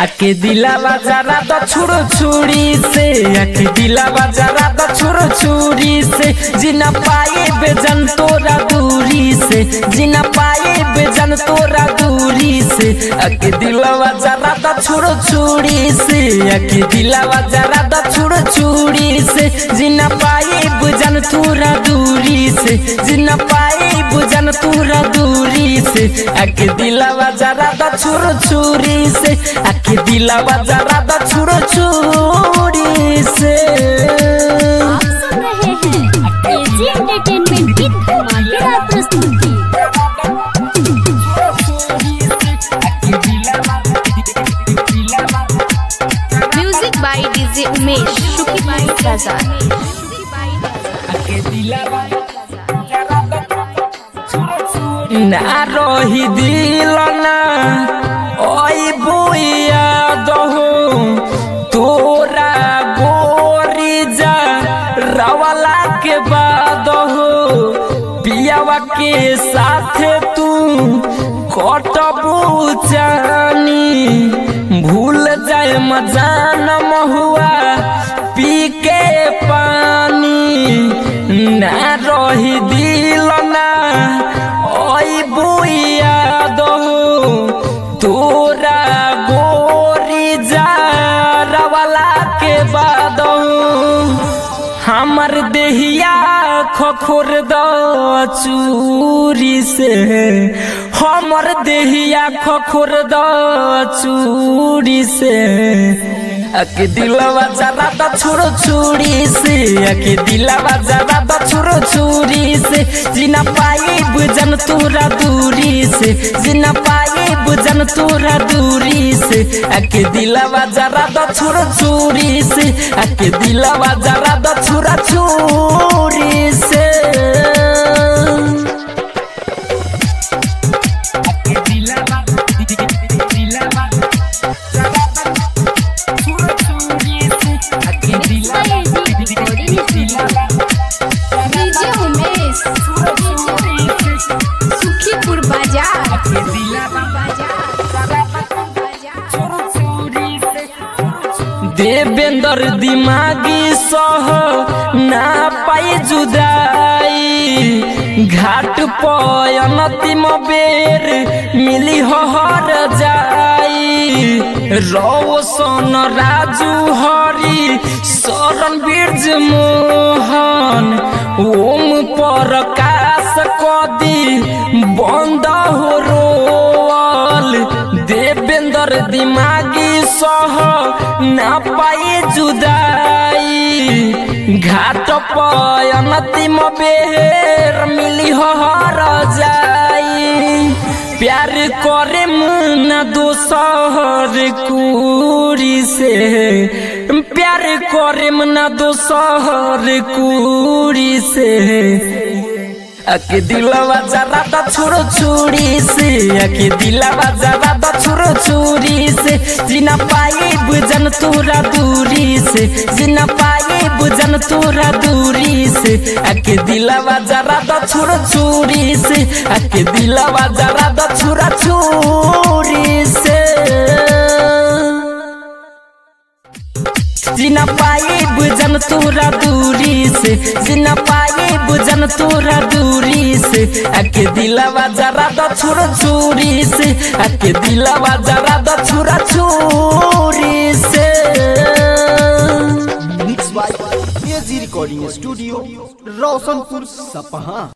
आके दिलावा जरा तो छुड़ो छुरी से, आके दिलावा जरा तो छुड़ो छुरी से, जिना पाए बेजन तोरा दूरी से, जिना पाए बेजन तोरा दूरी से, आके दिलावा जरा तो छुड़ो छुरी से, आके दिलावा जरा तो छुड़ो छुरी से, जिना पाए बेजन तोरा दूरी से, जिना पाए बेजन तोरा दूरी से, आके दिलावा जरा तो छुड़ो छुरी से, आके दिलावा जरा तो छुड़ो छुरी से। आप सुन रहे हैं एजी एंटरटेनमेंट की धमाकेदार प्रस्तुति। म्यूजिक बाय डीजे उमेश शुकी बाई बाजार। ना रही दिल ना ओई बुया दहो तोरा गोरी जा रवला के बाद हो पियावा के साथ तू कटबू जानी भूल जाए मजान महुआ पी के पानी। ना रही दिल ना ओई बुया दहो तोरा गोरी जा रवला के बाद हमर देहिया खखोर द चूरी से, हमर देहिया खखोर द चूरी से, आके दिलवा जरा तो छोड़ो छुरी से, आके दिलवा जरा तो छोड़ो छुरी से, जिना पाए बुझन तोरा दूरी से, जिना पाए बुझन तोरा दूरी से, आके दिलवा जरा तो छोड़ो छुरी से, आके दिलवा जरा तो छोड़ा छुरी से। डीजे उमेश सुखीपुर बाजार। देवेंद्र दिमागी सह ना पाई जुदाई, घाट पयनतिम बेर मिली हर जाई, रोशन राजू हरी शरण बीर्ज मोहन ओम प्रकाश कदी बंद हो रोल, देवेंद्र दिमागी सह ना पाई जुदाई, घाट पयनतिम बेर मिली हर जाई, प्यार करे मुना दोसर कुरी से, प्यार करे मुना दोसर कुरी से, आके दिलवा जरा तो छोड़ो छुरी से, आके दिलवा जरा तो छोड़ो छुरी से, जिना पाए बुझन तोरा दूरी से, जिना पाए बुझन तोरा दूरी से, आके दिलवा जरा तो छोड़ो छुरी से, आके दिलवा जरा तो छोड़ा छुरी से। जिना पाए बुझन तोरा दूरी से, जिना पाए बुझन तोरा दूरी से, आके दिलवा जरा तो छोड़ो छुरी से, आके दिलवा जरा तो छोड़ा छुरी से। Mix by AG recording studio Roshanpur Sapaha.